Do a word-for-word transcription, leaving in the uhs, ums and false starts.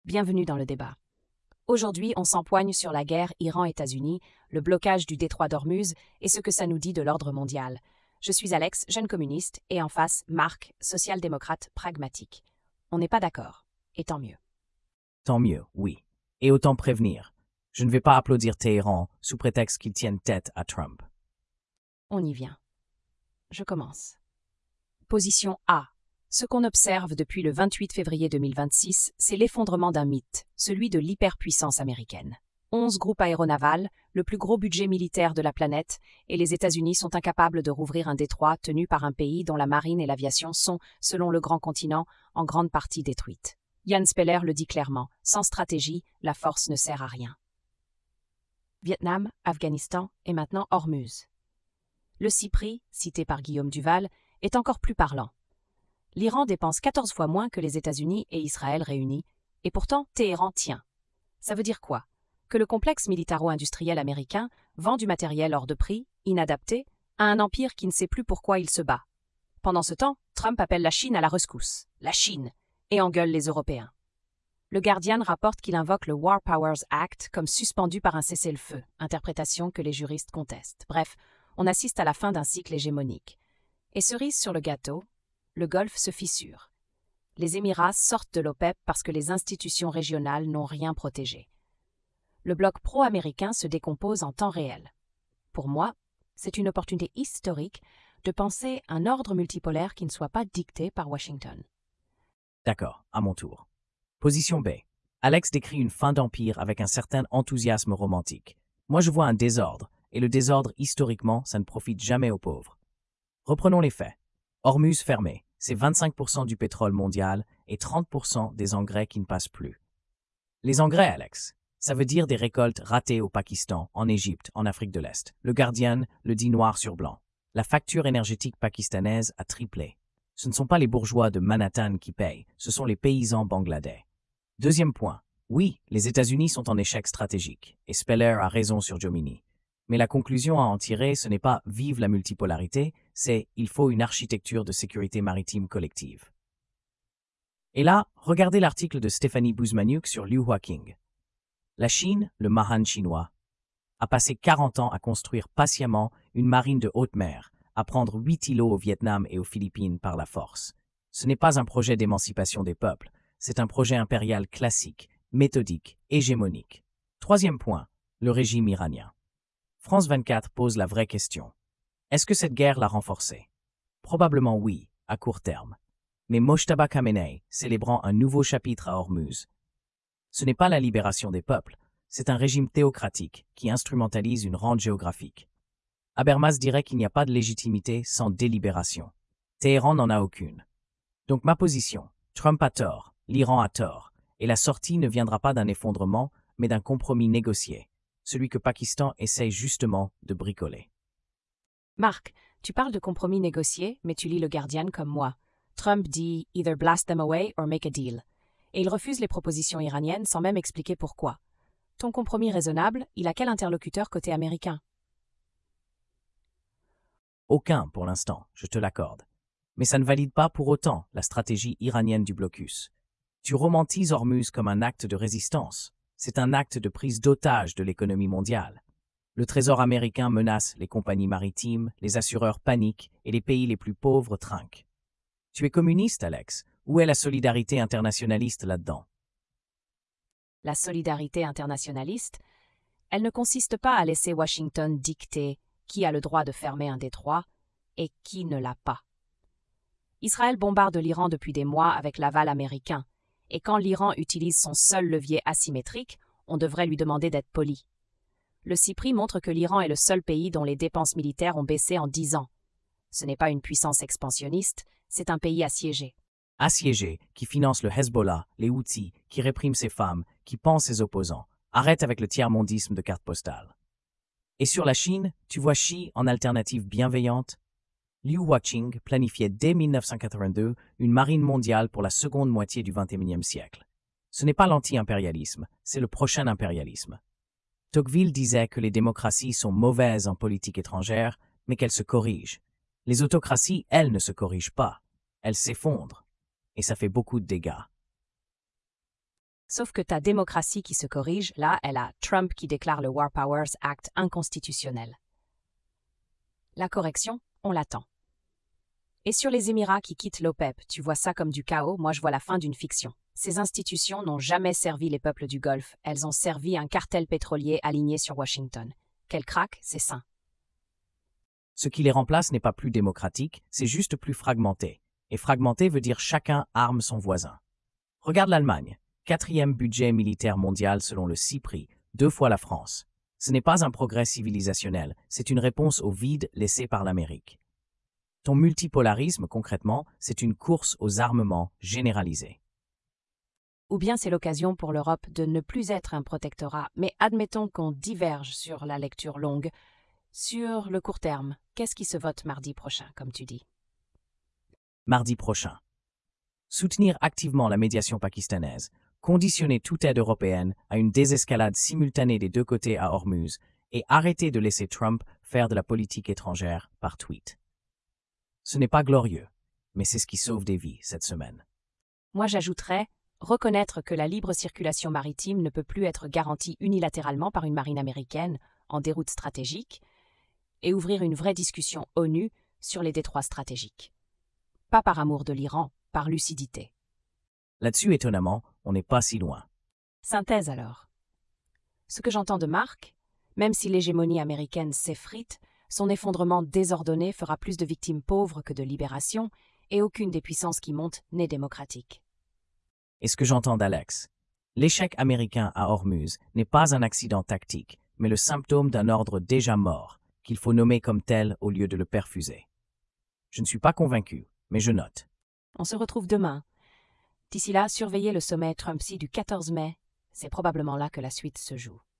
Bienvenue dans le débat. Aujourd'hui, on s'empoigne sur la guerre Iran-États-Unis, le blocage du détroit d'Ormuz et ce que ça nous dit de l'ordre mondial. Je suis Alex, jeune communiste, et en face, Marc, social-démocrate pragmatique. On n'est pas d'accord, et tant mieux. Tant mieux, oui. Et autant prévenir. Je ne vais pas applaudir Téhéran sous prétexte qu'il tienne tête à Trump. On y vient. Je commence. Position A. Ce qu'on observe depuis le vingt-huit février deux mille vingt-six, c'est l'effondrement d'un mythe, celui de l'hyperpuissance américaine. Onze groupes aéronavals, le plus gros budget militaire de la planète, et les États-Unis sont incapables de rouvrir un détroit tenu par un pays dont la marine et l'aviation sont, selon le grand continent, en grande partie détruites. Jan Speller le dit clairement, sans stratégie, la force ne sert à rien. Vietnam, Afghanistan et maintenant Ormuz. Le CIPRI, cité par Guillaume Duval, est encore plus parlant. L'Iran dépense quatorze fois moins que les États-Unis et Israël réunis, et pourtant Téhéran tient. Ça veut dire quoi? Que le complexe militaro-industriel américain vend du matériel hors de prix, inadapté, à un empire qui ne sait plus pourquoi il se bat. Pendant ce temps, Trump appelle la Chine à la rescousse, la Chine, et engueule les Européens. Le Guardian rapporte qu'il invoque le War Powers Act comme suspendu par un cessez-le-feu, interprétation que les juristes contestent. Bref, on assiste à la fin d'un cycle hégémonique. Et cerise sur le gâteau, le Golfe se fissure. Les Émirats sortent de l'OPEP parce que les institutions régionales n'ont rien protégé. Le bloc pro-américain se décompose en temps réel. Pour moi, c'est une opportunité historique de penser un ordre multipolaire qui ne soit pas dicté par Washington. D'accord, à mon tour. Position B. Alex décrit une fin d'empire avec un certain enthousiasme romantique. Moi, je vois un désordre, et le désordre, historiquement, ça ne profite jamais aux pauvres. Reprenons les faits. Ormuz fermé, c'est vingt-cinq pour cent du pétrole mondial et trente pour cent des engrais qui ne passent plus. Les engrais, Alex, ça veut dire des récoltes ratées au Pakistan, en Égypte, en Afrique de l'Est. Le Guardian le dit noir sur blanc. La facture énergétique pakistanaise a triplé. Ce ne sont pas les bourgeois de Manhattan qui payent, ce sont les paysans bangladais. Deuxième point. Oui, les États-Unis sont en échec stratégique, et Speller a raison sur Jomini. Mais la conclusion à en tirer, ce n'est pas « vive la multipolarité », c'est « il faut une architecture de sécurité maritime collective ». Et là, regardez l'article de Stéphanie Buzmaniuk sur Liu Huaqing. La Chine, le Mahan chinois, a passé quarante ans à construire patiemment une marine de haute mer, à prendre huit îlots au Vietnam et aux Philippines par la force. Ce n'est pas un projet d'émancipation des peuples, c'est un projet impérial classique, méthodique, hégémonique. Troisième point, le régime iranien. France vingt-quatre pose la vraie question. Est-ce que cette guerre l'a renforcé? Probablement oui, à court terme. Mais Mojtaba Khamenei, célébrant un nouveau chapitre à Ormuz, ce n'est pas la libération des peuples, c'est un régime théocratique qui instrumentalise une rente géographique. Habermas dirait qu'il n'y a pas de légitimité sans délibération. Téhéran n'en a aucune. Donc ma position, Trump a tort, l'Iran a tort, et la sortie ne viendra pas d'un effondrement, mais d'un compromis négocié, celui que Pakistan essaye justement de bricoler. Marc, tu parles de compromis négociés, mais tu lis le Guardian comme moi. Trump dit « either blast them away or make a deal ». Et il refuse les propositions iraniennes sans même expliquer pourquoi. Ton compromis raisonnable, il a quel interlocuteur côté américain? Aucun pour l'instant, je te l'accorde. Mais ça ne valide pas pour autant la stratégie iranienne du blocus. Tu romantises Ormuz comme un acte de résistance. C'est un acte de prise d'otage de l'économie mondiale. Le Trésor américain menace les compagnies maritimes, les assureurs paniquent et les pays les plus pauvres trinquent. Tu es communiste, Alex. Où est la solidarité internationaliste là-dedans? La solidarité internationaliste, elle ne consiste pas à laisser Washington dicter qui a le droit de fermer un détroit et qui ne l'a pas. Israël bombarde l'Iran depuis des mois avec l'aval américain, et quand l'Iran utilise son seul levier asymétrique, on devrait lui demander d'être poli. Le CIPRI montre que l'Iran est le seul pays dont les dépenses militaires ont baissé en dix ans. Ce n'est pas une puissance expansionniste, c'est un pays assiégé. Assiégé, qui finance le Hezbollah, les Houthis, qui réprime ses femmes, qui pense ses opposants. Arrête avec le tiers-mondisme de carte postale. Et sur la Chine, tu vois Xi en alternative bienveillante? Liu Huaqing planifiait dès mille neuf cent quatre-vingt-deux une marine mondiale pour la seconde moitié du vingt et unième siècle. Ce n'est pas l'anti-impérialisme, c'est le prochain impérialisme. Tocqueville disait que les démocraties sont mauvaises en politique étrangère, mais qu'elles se corrigent. Les autocraties, elles, ne se corrigent pas. Elles s'effondrent. Et ça fait beaucoup de dégâts. Sauf que ta démocratie qui se corrige, là, elle a Trump qui déclare le War Powers Act inconstitutionnel. La correction, on l'attend. Et sur les Émirats qui quittent l'OPEP, tu vois ça comme du chaos, moi je vois la fin d'une fiction. Ces institutions n'ont jamais servi les peuples du Golfe, elles ont servi un cartel pétrolier aligné sur Washington. Quel crack, c'est sain. Ce qui les remplace n'est pas plus démocratique, c'est juste plus fragmenté. Et fragmenté veut dire chacun arme son voisin. Regarde l'Allemagne, quatrième budget militaire mondial selon le CIPRI, deux fois la France. Ce n'est pas un progrès civilisationnel, c'est une réponse au vide laissé par l'Amérique. Ton multipolarisme, concrètement, c'est une course aux armements généralisés. Ou bien c'est l'occasion pour l'Europe de ne plus être un protectorat, mais admettons qu'on diverge sur la lecture longue. Sur le court terme, qu'est-ce qui se vote mardi prochain, comme tu dis? Mardi prochain. Soutenir activement la médiation pakistanaise, conditionner toute aide européenne à une désescalade simultanée des deux côtés à Hormuz et arrêter de laisser Trump faire de la politique étrangère par tweet. Ce n'est pas glorieux, mais c'est ce qui sauve des vies cette semaine. Moi j'ajouterais, reconnaître que la libre circulation maritime ne peut plus être garantie unilatéralement par une marine américaine en déroute stratégique, et ouvrir une vraie discussion ONU sur les détroits stratégiques. Pas par amour de l'Iran, par lucidité. Là-dessus, étonnamment, on n'est pas si loin. Synthèse alors. Ce que j'entends de Marc, même si l'hégémonie américaine s'effrite, son effondrement désordonné fera plus de victimes pauvres que de libération, et aucune des puissances qui montent n'est démocratique. Et ce que j'entends d'Alex, l'échec américain à Hormuz n'est pas un accident tactique, mais le symptôme d'un ordre déjà mort, qu'il faut nommer comme tel au lieu de le perfuser. Je ne suis pas convaincu, mais je note. On se retrouve demain. D'ici là, surveillez le sommet Trump-Xi du quatorze mai. C'est probablement là que la suite se joue.